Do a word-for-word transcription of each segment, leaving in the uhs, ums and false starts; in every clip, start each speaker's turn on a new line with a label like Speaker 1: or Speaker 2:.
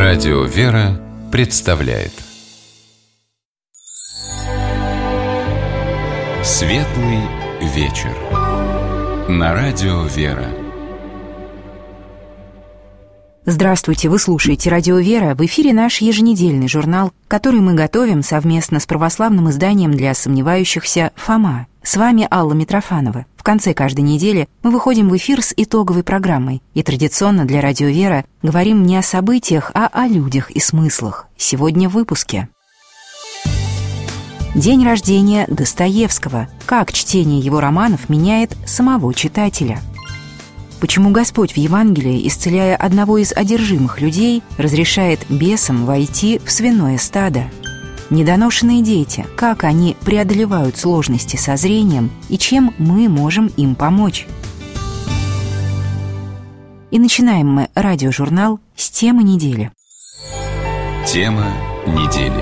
Speaker 1: Радио «Вера» представляет Светлый вечер на Радио «Вера».
Speaker 2: Здравствуйте, вы слушаете Радио «Вера». В эфире наш еженедельный журнал, который мы готовим совместно с православным изданием для сомневающихся «Фома». С вами Алла Митрофанова. В конце каждой недели мы выходим в эфир с итоговой программой. И традиционно для Радио «Вера» говорим не о событиях, а о людях и смыслах. Сегодня в выпуске. День рождения Достоевского. Как чтение его романов меняет самого читателя. Почему Господь в Евангелии, исцеляя одного из одержимых людей, разрешает бесам войти в свиное стадо? Недоношенные дети, как они преодолевают сложности со зрением и чем мы можем им помочь? И начинаем мы радиожурнал с темы недели.
Speaker 1: Тема недели.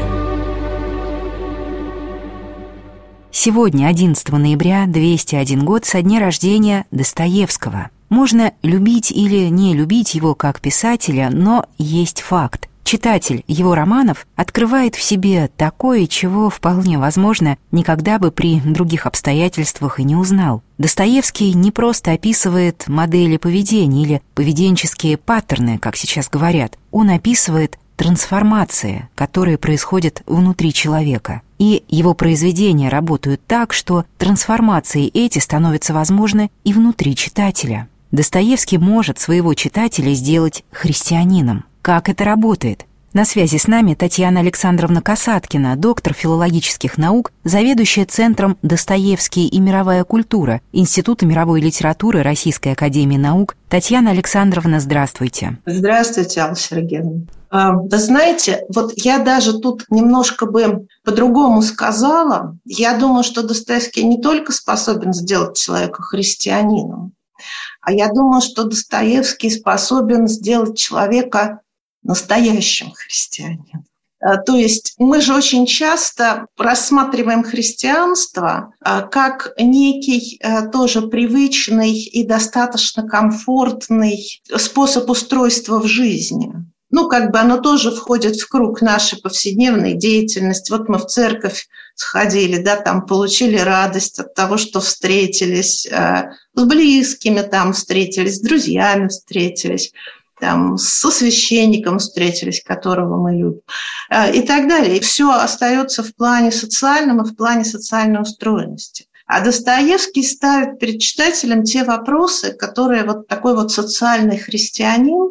Speaker 2: Сегодня, одиннадцатого ноября, двести один год со дня рождения Достоевского. Можно любить или не любить его как писателя, но есть факт. Читатель его романов открывает в себе такое, чего, вполне возможно, никогда бы при других обстоятельствах и не узнал. Достоевский не просто описывает модели поведения или поведенческие паттерны, как сейчас говорят. Он описывает трансформации, которые происходят внутри человека. И его произведения работают так, что трансформации эти становятся возможны и внутри читателя. Достоевский может своего читателя сделать христианином. Как это работает? На связи с нами Татьяна Александровна Касаткина, доктор филологических наук, заведующая Центром «Достоевский и мировая культура» Института мировой литературы Российской академии наук. Татьяна Александровна, здравствуйте.
Speaker 3: Здравствуйте, Алла Сергеевна. Вы знаете, вот я даже тут немножко бы по-другому сказала. Я думаю, что Достоевский не только способен сделать человека христианином, а я думаю, что Достоевский способен сделать человека настоящим христианином. То есть мы же очень часто рассматриваем христианство как некий тоже привычный и достаточно комфортный способ устройства в жизни. Ну, как бы оно тоже входит в круг нашей повседневной деятельности. Вот мы в церковь сходили, да, там получили радость от того, что встретились, э, с близкими там встретились, с друзьями встретились, там, со священником встретились, которого мы любим, э, и так далее. И все остается в плане социальном и в плане социальной устроенности. А Достоевский ставит перед читателем те вопросы, которые вот такой вот социальный христианин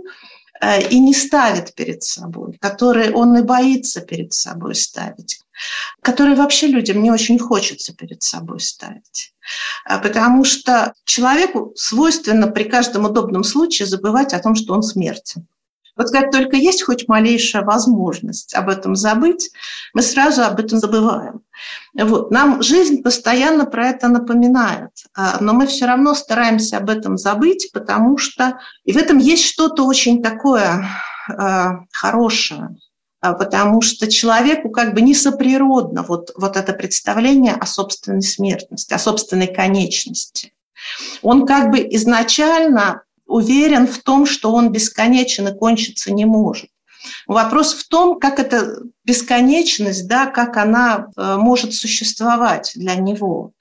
Speaker 3: и не ставит перед собой, которые он и боится перед собой ставить, которые вообще людям не очень хочется перед собой ставить. Потому что человеку свойственно при каждом удобном случае забывать о том, что он смертен. Вот как только есть хоть малейшая возможность об этом забыть, мы сразу об этом забываем. Вот. Нам жизнь постоянно про это напоминает, но мы все равно стараемся об этом забыть, потому что и в этом есть что-то очень такое э, хорошее, потому что человеку как бы несоприродно вот, вот это представление о собственной смертности, о собственной конечности. Он как бы изначально уверен в том, что он бесконечен и кончиться не может. Вопрос в том, как эта бесконечность, да, как она э, может существовать для него.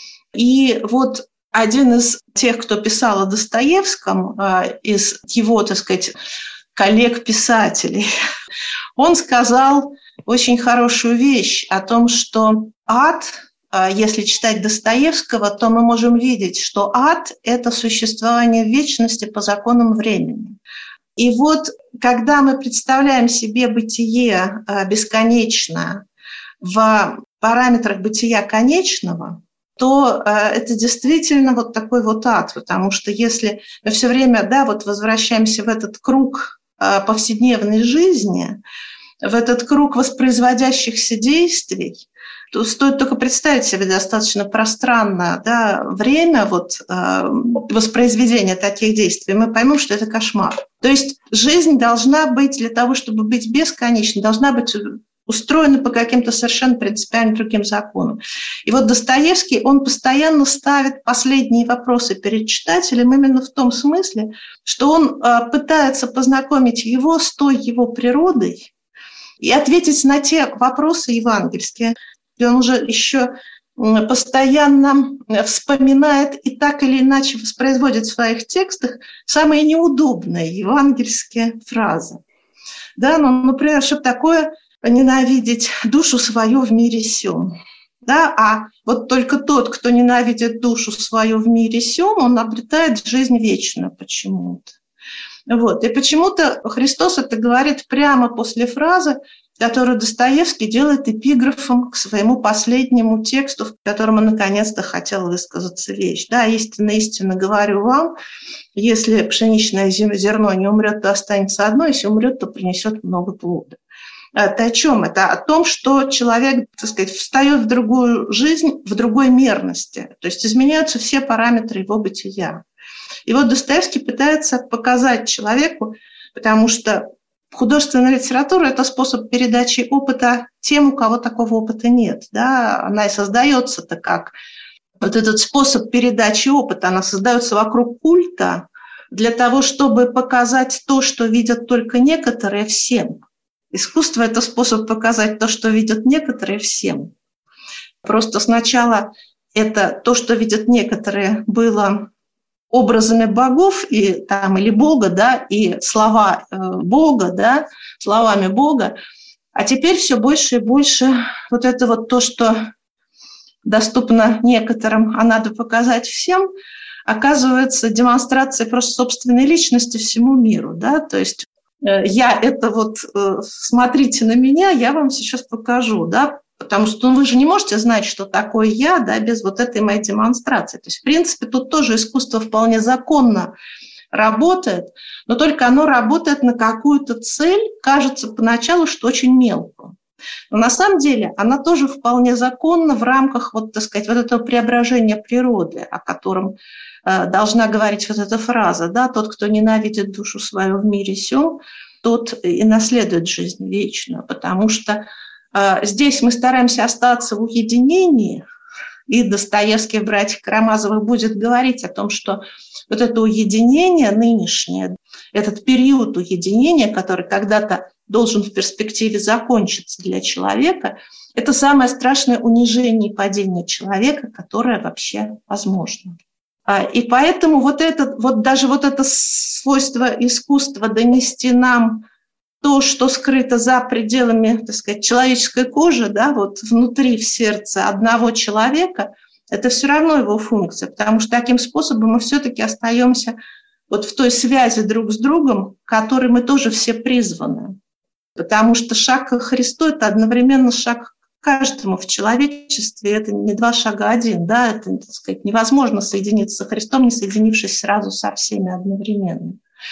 Speaker 3: И вот один из тех, кто писал о Достоевском, э, из его, так сказать, коллег-писателей, он сказал очень хорошую вещь о том, что ад, если читать Достоевского, то мы можем видеть, что ад – это существование в вечности по законам времени. И вот когда мы представляем себе бытие бесконечное в параметрах бытия конечного, то это действительно вот такой вот ад, потому что если мы все время, да, вот возвращаемся в этот круг повседневной жизни, в этот круг воспроизводящихся действий, то стоит только представить себе достаточно пространное, да, время вот, э, воспроизведения таких действий, мы поймем, что это кошмар. То есть жизнь должна быть, для того, чтобы быть бесконечной, должна быть устроены по каким-то совершенно принципиально другим законам. И вот Достоевский, он постоянно ставит последние вопросы перед читателем именно в том смысле, что он пытается познакомить его с той его природой и ответить на те вопросы евангельские. И он уже еще постоянно вспоминает и так или иначе воспроизводит в своих текстах самые неудобные евангельские фразы. Да, ну, например, что такое ненавидеть душу свою в мире сём. Да, а вот только тот, кто ненавидит душу свою в мире сём, он обретает жизнь вечную почему-то. Вот. И почему-то Христос это говорит прямо после фразы, которую Достоевский делает эпиграфом к своему последнему тексту, в котором он наконец-то хотел высказаться вещь. Да, истинно, истинно говорю вам, если пшеничное зерно не умрет, то останется одно, если умрет, то принесет много плода. Это о чем? Это о том, что человек, так сказать, встает в другую жизнь, в другой мерности. То есть изменяются все параметры его бытия. И вот Достоевский пытается показать человеку, потому что художественная литература – это способ передачи опыта тем, у кого такого опыта нет. Да? Она и создается-то как вот этот способ передачи опыта, она создается вокруг культа для того, чтобы показать то, что видят только некоторые, всем. Искусство – это способ показать то, что видят некоторые, всем. Просто сначала это то, что видят некоторые, было образами богов и, там, или Бога, да, и слова Бога, да, словами Бога. А теперь все больше и больше вот это вот то, что доступно некоторым, а надо показать всем, оказывается демонстрацией просто собственной личности всему миру. Да? То есть я это вот, смотрите на меня, я вам сейчас покажу, да, потому что ну, вы же не можете знать, что такое я, да, без вот этой моей демонстрации. То есть, в принципе, тут тоже искусство вполне законно работает, но только оно работает на какую-то цель, кажется поначалу, что очень мелкую. Но на самом деле она тоже вполне законна в рамках вот, так сказать, вот этого преображения природы, о котором э, должна говорить вот эта фраза, да, тот, кто ненавидит душу свою в мире сём, тот и наследует жизнь вечную, потому что э, здесь мы стараемся остаться в уединении, и Достоевский в «Братьях Карамазовых» будет говорить о том, что вот это уединение нынешнее, этот период уединения, который когда-то должен в перспективе закончиться для человека, это самое страшное унижение и падение человека, которое вообще возможно. И поэтому вот, этот, вот даже вот это свойство искусства донести нам то, что скрыто за пределами, так сказать, человеческой кожи, да, вот внутри, в сердце одного человека, это все равно его функция, потому что таким способом мы все-таки остаемся вот в той связи друг с другом, к которой мы тоже все призваны. Потому что шаг к Христу – это одновременно шаг к каждому в человечестве, это не два шага, а один. Да? Это, так сказать, невозможно соединиться со Христом, не соединившись сразу со всеми одновременно.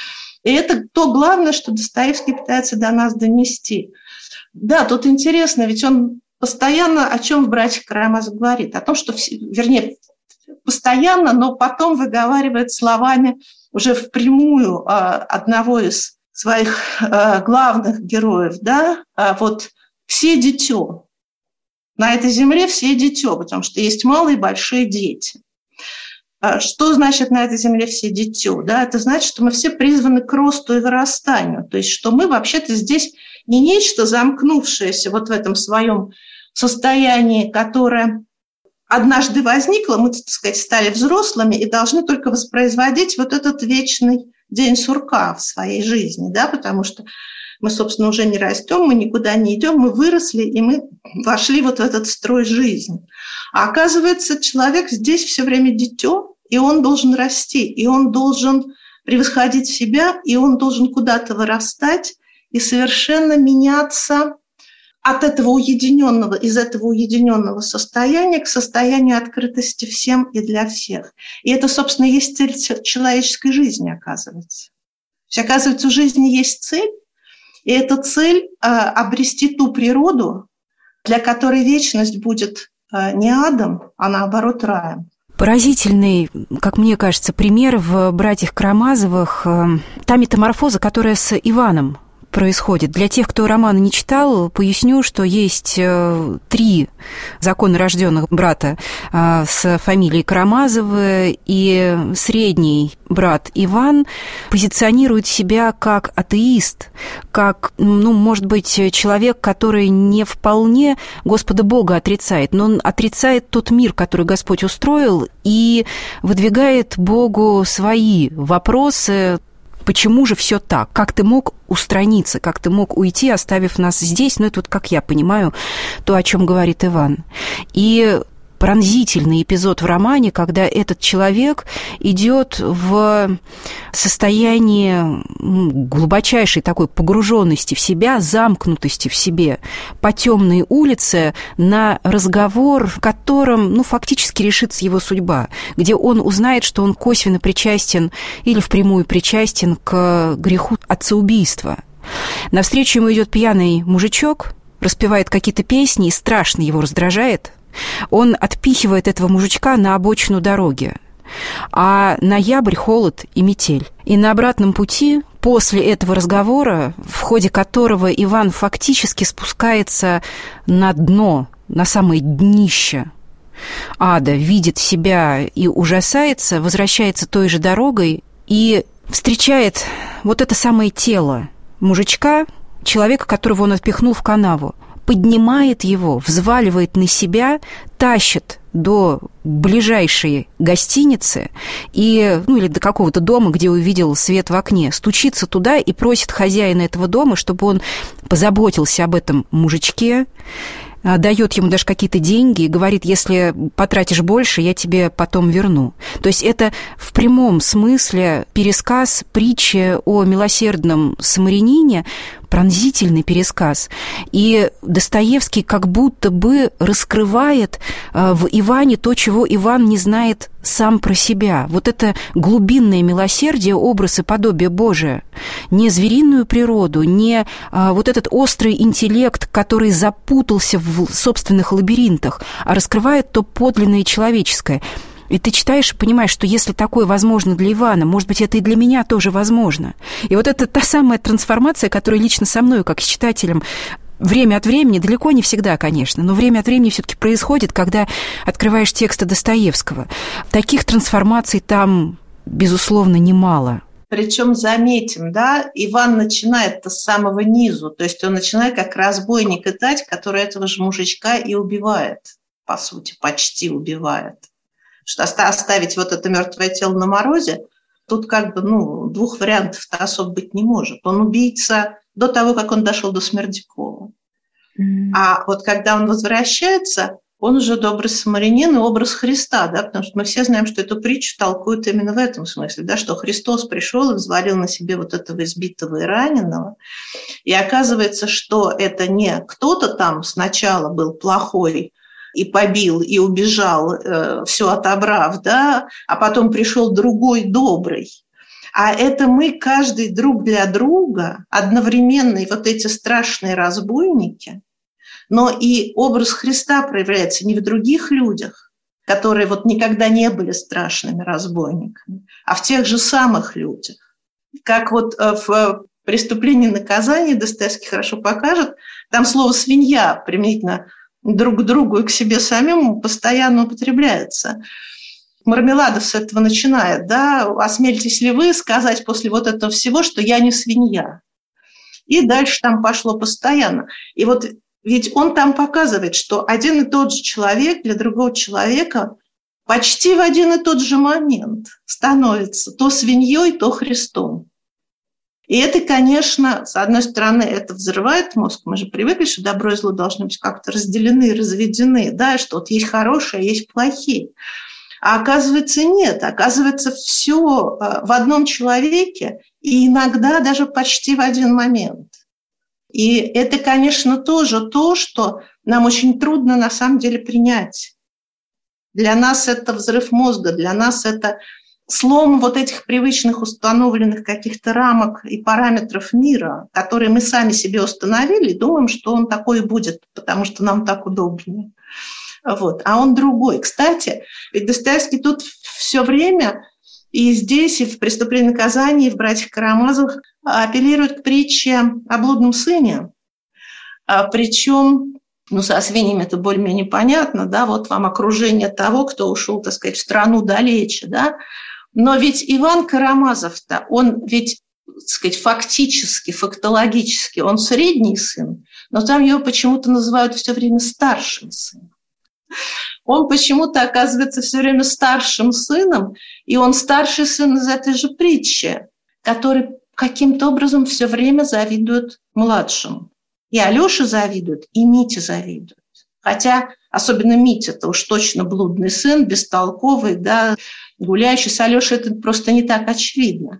Speaker 3: И это то главное, что Достоевский пытается до нас донести. Да, тут интересно, ведь он постоянно о чем в «Братьях Карамазовых» говорит? О том, что, вернее, постоянно, но потом выговаривает словами уже впрямую одного из своих главных героев, да, вот все дитё. На этой земле все дитё, потому что есть малые и большие дети. Что значит на этой земле все дитё? Да, это значит, что мы все призваны к росту и вырастанию. То есть, что мы вообще-то здесь не нечто замкнувшееся вот в этом своем состоянии, которое однажды возникло, мы, так сказать, стали взрослыми и должны только воспроизводить вот этот вечный день сурка в своей жизни, да, потому что мы, собственно, уже не растем, мы никуда не идем, мы выросли, и мы вошли вот в этот строй жизни. А оказывается, человек здесь все время дитё, и он должен расти, и он должен превосходить себя, и он должен куда-то вырастать и совершенно меняться от этого уединенного, из этого уединенного состояния к состоянию открытости всем и для всех. И это, собственно, есть цель человеческой жизни, оказывается. То есть, оказывается, у жизни есть цель, и эта цель – обрести ту природу, для которой вечность будет не адом, а наоборот раем.
Speaker 2: Поразительный, как мне кажется, пример в «Братьях Карамазовых», та метаморфоза, которая с Иваном происходит? Для тех, кто романа не читал, поясню, что есть три законно рожденных брата с фамилией Карамазовы, и средний брат Иван позиционирует себя как атеист, как, ну, может быть, человек, который не вполне Господа Бога отрицает, но он отрицает тот мир, который Господь устроил, и выдвигает Богу свои вопросы. Почему же все так? Как ты мог устраниться? Как ты мог уйти, оставив нас здесь? Ну, это вот, как я понимаю, то, о чем говорит Иван. И пронзительный эпизод в романе, когда этот человек идет в состоянии глубочайшей такой погруженности в себя, замкнутости в себе по темной улице на разговор, в котором, ну, фактически решится его судьба, где он узнает, что он косвенно причастен или впрямую причастен к греху отцеубийства. Навстречу ему идет пьяный мужичок, распевает какие-то песни и страшно его раздражает. Он отпихивает этого мужичка на обочину дороги. А ноябрь, холод и метель. И на обратном пути, после этого разговора, в ходе которого Иван фактически спускается на дно, на самое днище ада, видит себя и ужасается, возвращается той же дорогой и встречает вот это самое тело мужичка, человека, которого он отпихнул в канаву, поднимает его, взваливает на себя, тащит до ближайшей гостиницы и, ну, или до какого-то дома, где увидел свет в окне, стучится туда и просит хозяина этого дома, чтобы он позаботился об этом мужичке, дает ему даже какие-то деньги и говорит: если потратишь больше, я тебе потом верну. То есть это в прямом смысле пересказ притчи о милосердном самарянине, пронзительный пересказ. И Достоевский как будто бы раскрывает в Иване то, чего Иван не знает сам про себя. Вот это глубинное милосердие, образ и подобие Божие. Не звериную природу, не вот этот острый интеллект, который запутался в собственных лабиринтах, а раскрывает то подлинное человеческое. И ты читаешь и понимаешь, что если такое возможно для Ивана, может быть, это и для меня тоже возможно. И вот это та самая трансформация, которая лично со мной, как с читателем, время от времени, далеко не всегда, конечно, но время от времени все-таки происходит, когда открываешь тексты Достоевского. Таких трансформаций там, безусловно, немало.
Speaker 3: Причем, заметим, да, Иван начинает-то с самого низу, то есть он начинает как разбойник и тать, который этого же мужичка и убивает, по сути, почти убивает. Что оставить вот это мертвое тело на морозе, тут как бы, ну, двух вариантов-то особо быть не может. Он убийца до того, как он дошел до Смердякова. Mm-hmm. А вот когда он возвращается, он уже добрый самарянин и образ Христа, да, потому что мы все знаем, что эту притчу толкуют именно в этом смысле, да, что Христос пришел и взвалил на себе вот этого избитого и раненого, и оказывается, что это не кто-то там сначала был плохой, и побил, и убежал, э, все отобрав, да, а потом пришел другой добрый. А это мы, каждый друг для друга, одновременно и вот эти страшные разбойники, но и образ Христа проявляется не в других людях, которые вот никогда не были страшными разбойниками, а в тех же самых людях. Как вот в «Преступлении и наказании» Достоевский хорошо покажет, там слово «свинья» применительно друг к другу и к себе самим постоянно употребляется. Мармеладов с этого начинает, да, осмелитесь ли вы сказать после вот этого всего, что я не свинья? И дальше там пошло постоянно. И вот ведь он там показывает, что один и тот же человек для другого человека почти в один и тот же момент становится то свиньей, то Христом. И это, конечно, с одной стороны, это взрывает мозг. Мы же привыкли, что добро и зло должны быть как-то разделены, разведены, да, что вот есть хорошие, а есть плохие. А оказывается, нет. Оказывается, все в одном человеке и иногда даже почти в один момент. И это, конечно, тоже то, что нам очень трудно на самом деле принять. Для нас это взрыв мозга, для нас это слом вот этих привычных установленных каких-то рамок и параметров мира, которые мы сами себе установили, и думаем, что он такой и будет, потому что нам так удобнее. Вот. А он другой. Кстати, ведь Достоевский тут все время И здесь, и в «Преступлении и наказании», и в «Братьях Карамазовых» апеллируют к притче о блудном сыне. Причем, ну, со свиньями это более-менее понятно, да, вот вам окружение того, кто ушел, так сказать, в страну далече, да. Но ведь Иван Карамазов-то, он ведь, так сказать, фактически, фактологически, он средний сын, но там его почему-то называют все время старшим сыном. Он почему-то оказывается все время старшим сыном, и он старший сын из этой же притчи, который каким-то образом все время завидует младшему. И Алёша завидует, и Митя завидует. Хотя, особенно Митя, это уж точно блудный сын, бестолковый, да, гуляющий с Алёшей, это просто не так очевидно.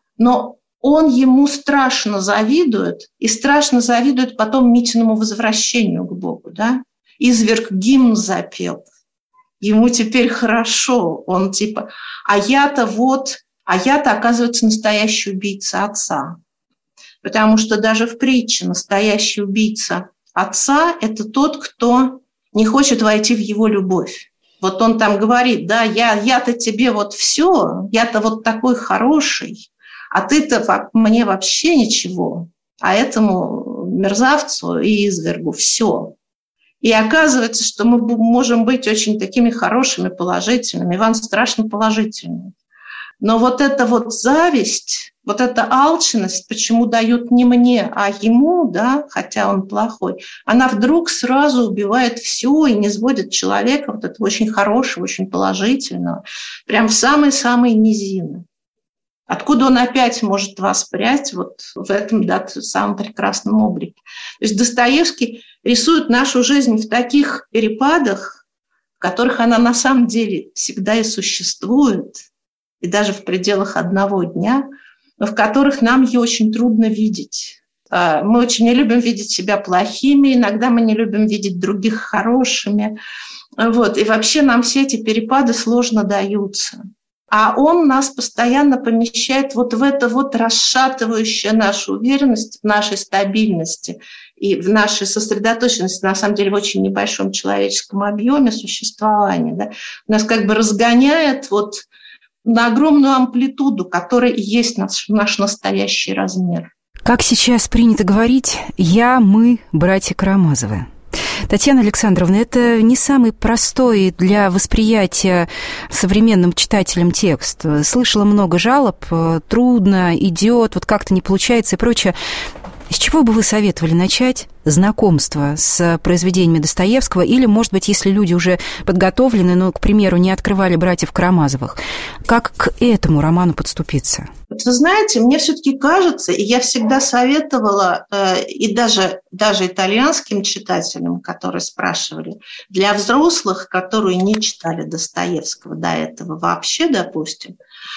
Speaker 3: Но он ему страшно завидует, и страшно завидует потом Митиному возвращению к Богу, да. Изверг гимн запел. Ему теперь хорошо. Он типа, а я-то вот, а я-то, оказывается, настоящий убийца отца. Потому что даже в притче настоящий убийца отца – это тот, кто не хочет войти в его любовь. Вот он там говорит, да, я, я-то тебе вот все, я-то вот такой хороший, а ты-то мне вообще ничего, а этому мерзавцу и извергу все. И оказывается, что мы можем быть очень такими хорошими, положительными. Иван страшно положительный. Но вот эта вот зависть, вот эта алчность, почему дают не мне, а ему, да, хотя он плохой, она вдруг сразу убивает все и низводит человека, вот этого очень хорошего, очень положительного, прям в самые-самые низины. Откуда он опять может воспрять вот в этом, да, самом прекрасном облике. То есть Достоевский рисует нашу жизнь в таких перепадах, в которых она на самом деле всегда и существует, и даже в пределах одного дня, но в которых нам ее очень трудно видеть. Мы очень не любим видеть себя плохими, иногда мы не любим видеть других хорошими. Вот. И вообще нам все эти перепады сложно даются. А он нас постоянно помещает вот в это вот расшатывающее нашу уверенность в нашей стабильности и в нашей сосредоточенности, на самом деле, в очень небольшом человеческом объеме существования. Да? Нас как бы разгоняет вот на огромную амплитуду, которая и есть наш, наш настоящий размер.
Speaker 2: Как сейчас принято говорить, я, мы, братья Карамазовы. Татьяна Александровна, это не самый простой для восприятия современным читателям текст. Слышала много жалоб, трудно, идет, вот как-то не получается и прочее. С чего бы вы советовали начать знакомство с произведениями Достоевского? Или, может быть, если люди уже подготовлены, но, к примеру, не открывали «Братьев Карамазовых», как к этому роману подступиться?
Speaker 3: Вы знаете, мне все-таки кажется, и я всегда советовала, э, и даже, даже итальянским читателям, которые спрашивали, для взрослых, которые не читали Достоевского до этого вообще, допустим,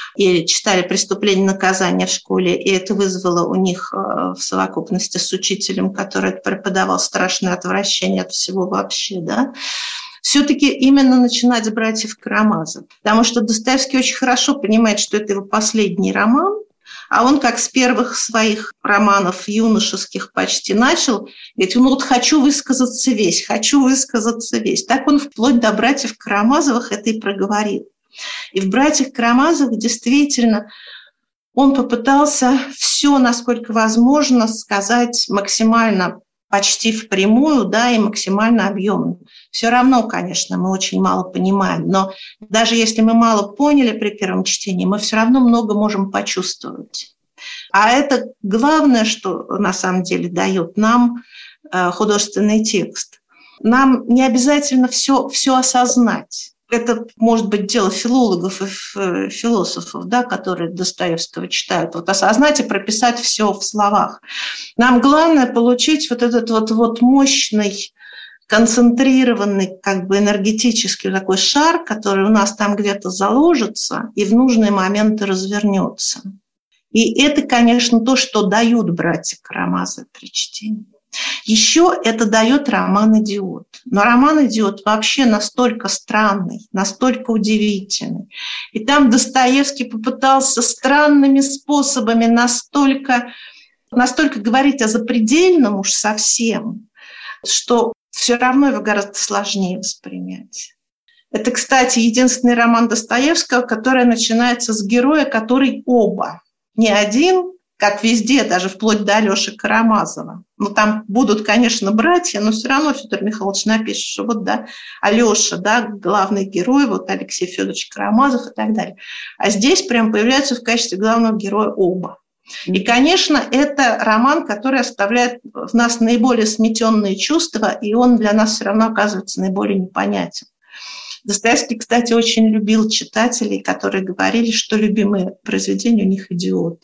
Speaker 3: и читали «Преступление и наказание» в школе, и это вызвало у них в совокупности с учителем, который это преподавал, страшное отвращение от всего вообще, да, все-таки именно начинать с «Братьев Карамазовых». Потому что Достоевский очень хорошо понимает, что это его последний роман, а он, как с первых своих романов юношеских почти начал, говорит, ну вот хочу высказаться весь, хочу высказаться весь. Так он вплоть до «Братьев Карамазовых» это и проговорил. И в «Братьях Карамазовых» действительно он попытался все, насколько возможно, сказать максимально почти впрямую, да, и максимально объемно. Все равно, конечно, мы очень мало понимаем, но даже если мы мало поняли при первом чтении, мы все равно много можем почувствовать. А это главное, что на самом деле дает нам художественный текст. Нам не обязательно все, все осознать. Это может быть дело филологов и философов, да, которые Достоевского читают. Вот осознать и прописать все в словах. Нам главное получить вот этот вот, вот мощный, концентрированный, как бы энергетический такой шар, который у нас там где-то заложится и в нужные моменты развернется. И это, конечно, то, что дают братья Карамазовы при чтении. Еще это дает роман «Идиот». Но роман «Идиот» вообще настолько странный, настолько удивительный. И там Достоевский попытался странными способами настолько, настолько говорить о запредельном уж совсем, что все равно его гораздо сложнее воспринять. Это, кстати, единственный роман Достоевского, который начинается с героя, который оба. Не один, как везде, даже вплоть до Алёши Карамазова. Ну, там будут, конечно, братья, но все равно Федор Михайлович напишет, что вот, да, Алёша, да, главный герой, вот Алексей Федорович Карамазов и так далее. А здесь прям появляются в качестве главного героя оба. И, конечно, это роман, который оставляет в нас наиболее сметенные чувства, и он для нас все равно оказывается наиболее непонятен. Достоевский, кстати, очень любил читателей, которые говорили, что любимые произведения у них идиоты.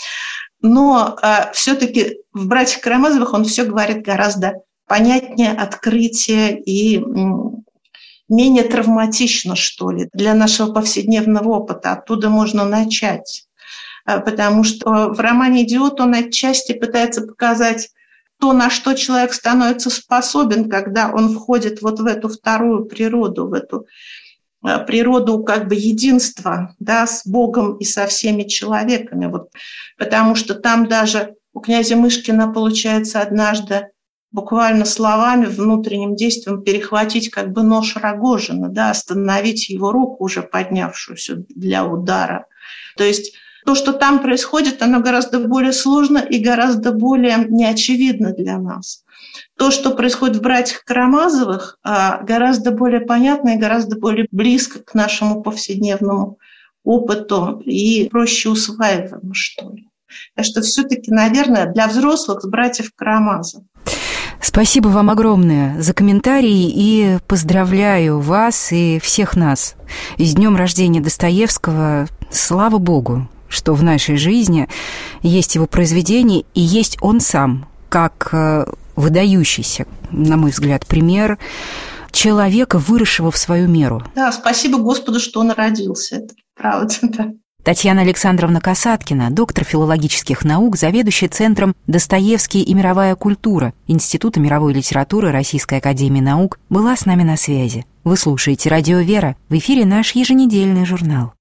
Speaker 3: Но э, все-таки в «Братьях Карамазовых» он все говорит гораздо понятнее, открытие и м, менее травматично, что ли, для нашего повседневного опыта. Оттуда можно начать. Э, потому что в романе «Идиот» он отчасти пытается показать то, на что человек становится способен, когда он входит вот в эту вторую природу, в эту природу как бы единства, да, с Богом и со всеми человеками. Вот, потому что там даже у князя Мышкина получается однажды буквально словами, внутренним действием перехватить как бы нож Рогожина, да, остановить его руку, уже поднявшуюся для удара. То есть то, что там происходит, оно гораздо более сложно и гораздо более неочевидно для нас. То, что происходит в «Братьях Карамазовых», гораздо более понятно и гораздо более близко к нашему повседневному опыту и проще усваиваемо, что ли. Так что все-таки, наверное, для взрослых с «Братьев Карамазовых».
Speaker 2: Спасибо вам огромное за комментарии и поздравляю вас и всех нас с днем рождения Достоевского. Слава Богу, что в нашей жизни есть его произведение и есть он сам, как выдающийся, на мой взгляд, пример человека, выросшего в свою меру.
Speaker 3: Да, спасибо Господу, что он родился. Это правда, да.
Speaker 2: Татьяна Александровна Касаткина, доктор филологических наук, заведующая Центром «Достоевский и мировая культура» Института мировой литературы Российской академии наук, была с нами на связи. Вы слушаете «Радио Вера», в эфире наш еженедельный журнал.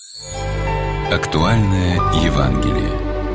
Speaker 1: Актуальное Евангелие.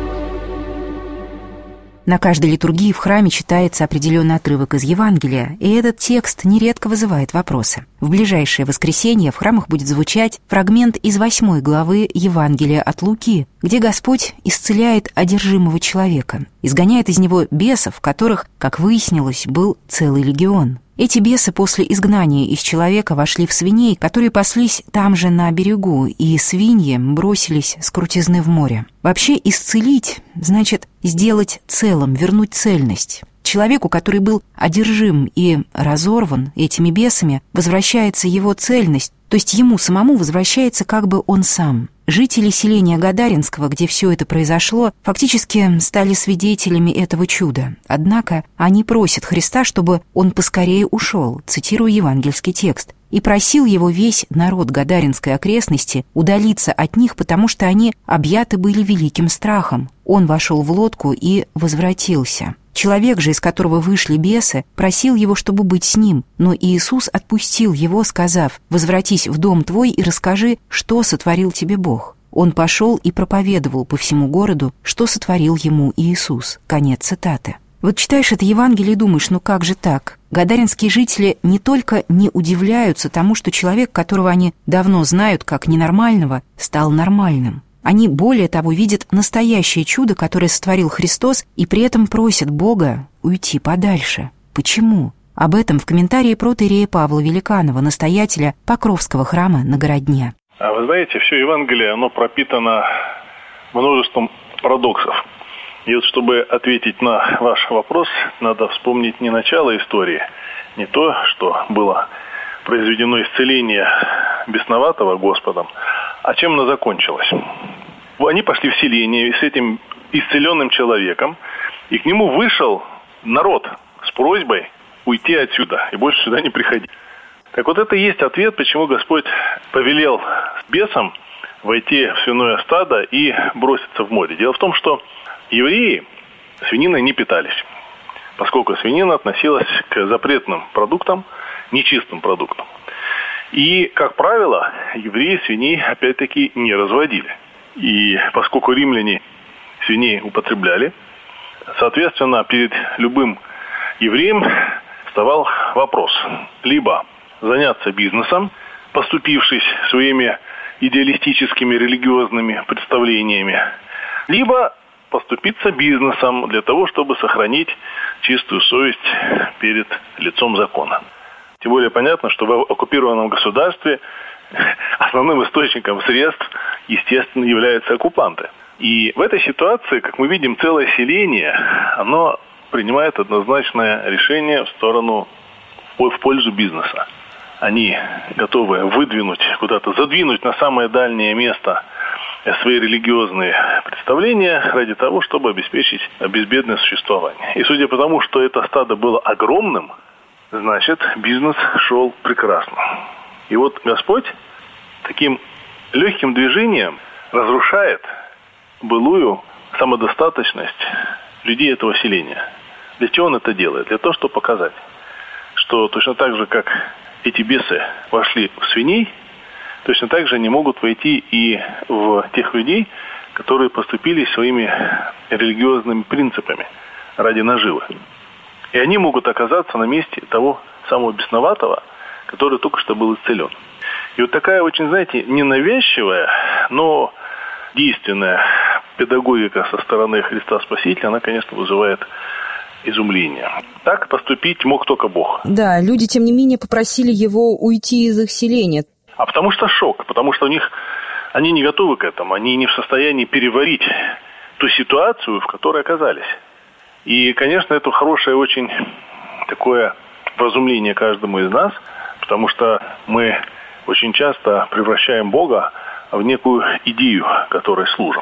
Speaker 2: На каждой литургии в храме читается определенный отрывок из Евангелия, и этот текст нередко вызывает вопросы. В ближайшее воскресенье в храмах будет звучать фрагмент из восьмой главы Евангелия от Луки, где Господь исцеляет одержимого человека, изгоняет из него бесов, которых, как выяснилось, был целый легион. Эти бесы после изгнания из человека вошли в свиней, которые паслись там же на берегу, и свиньи бросились с крутизны в море. Вообще исцелить значит сделать целым, вернуть цельность. Человеку, который был одержим и разорван этими бесами, возвращается его цельность, то есть ему самому возвращается как бы он сам. Жители селения Гадаринского, где все это произошло, фактически стали свидетелями этого чуда. Однако они просят Христа, чтобы он поскорее ушел, цитирую евангельский текст, и просил его весь народ Гадаринской окрестности удалиться от них, потому что они объяты были великим страхом. Он вошел в лодку и возвратился. Человек же, из которого вышли бесы, просил его, чтобы быть с ним, но Иисус отпустил его, сказав: «Возвратись в дом твой и расскажи, что сотворил тебе Бог». Он пошел и проповедовал по всему городу, что сотворил ему Иисус. Конец цитаты. Вот читаешь это Евангелие и думаешь, ну как же так? Гадаринские жители не только не удивляются тому, что человек, которого они давно знают как ненормального, стал нормальным. Они, более того, видят настоящее чудо, которое сотворил Христос, и при этом просят Бога уйти подальше. Почему? Об этом в комментарии протоиерея Павла Великанова, настоятеля Покровского храма на Городне.
Speaker 4: А вы знаете, все Евангелие, оно пропитано множеством парадоксов. И вот чтобы ответить на ваш вопрос, надо вспомнить не начало истории, не то, что было произведено исцеление бесноватого Господом, а чем оно закончилось. Они пошли в селение с этим исцеленным человеком, и к нему вышел народ с просьбой уйти отсюда и больше сюда не приходить. Так вот это и есть ответ, почему Господь повелел бесам войти в свиное стадо и броситься в море. Дело в том, что евреи свининой не питались, поскольку свинина относилась к запретным продуктам, нечистым продуктам. И, как правило, евреи свиней опять-таки не разводили. И поскольку римляне свиней употребляли, соответственно, перед любым евреем вставал вопрос: либо заняться бизнесом, поступившись своими идеалистическими религиозными представлениями, либо поступиться бизнесом для того, чтобы сохранить чистую совесть перед лицом закона. Тем более понятно, что в оккупированном государстве основным источником средств, естественно, являются оккупанты. И в этой ситуации, как мы видим, целое селение, оно принимает однозначное решение в сторону, в пользу бизнеса. Они готовы выдвинуть, куда-то задвинуть на самое дальнее место свои религиозные представления ради того, чтобы обеспечить безбедное существование. И судя по тому, что это стадо было огромным, значит, бизнес шел прекрасно. И вот Господь таким легким движением разрушает былую самодостаточность людей этого селения. Для чего он это делает? Для того, чтобы показать, что точно так же, как эти бесы вошли в свиней, точно так же они могут войти и в тех людей, которые поступили своими религиозными принципами ради наживы. И они могут оказаться на месте того самого бесноватого, который только что был исцелен. И вот такая очень, знаете, ненавязчивая, но действенная педагогика со стороны Христа Спасителя, она, конечно, вызывает изумление. Так поступить мог только Бог.
Speaker 2: Да, люди, тем не менее, попросили его уйти из их селения.
Speaker 4: А потому что шок, потому что у них они не готовы к этому, они не в состоянии переварить ту ситуацию, в которой оказались. И, конечно, это хорошее очень такое вразумление каждому из нас, потому что мы очень часто превращаем Бога в некую идею, которой служим.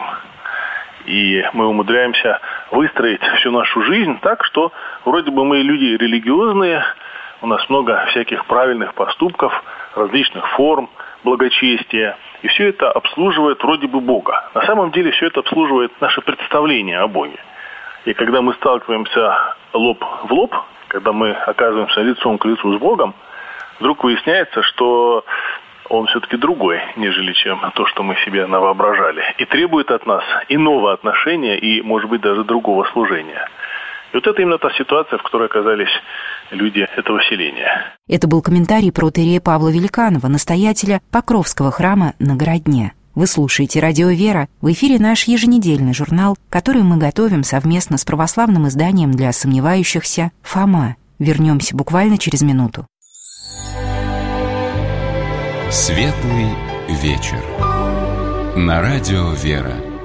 Speaker 4: И мы умудряемся выстроить всю нашу жизнь так, что вроде бы мы люди религиозные, у нас много всяких правильных поступков, различных форм благочестия, и все это обслуживает вроде бы Бога. На самом деле все это обслуживает наше представление о Боге. И когда мы сталкиваемся лоб в лоб, когда мы оказываемся лицом к лицу с Богом, вдруг выясняется, что Он все-таки другой, нежели чем то, что мы себе навоображали. И требует от нас иного отношения и, может быть, даже другого служения. И вот это именно та ситуация, в которой оказались люди этого селения.
Speaker 2: Это был комментарий протоиерея Павла Великанова, настоятеля Покровского храма на Городне. Вы слушаете «Радио Вера». В эфире наш еженедельный журнал, который мы готовим совместно с православным изданием для сомневающихся «Фома». Вернемся буквально через минуту.
Speaker 1: Светлый вечер. На радио «Вера».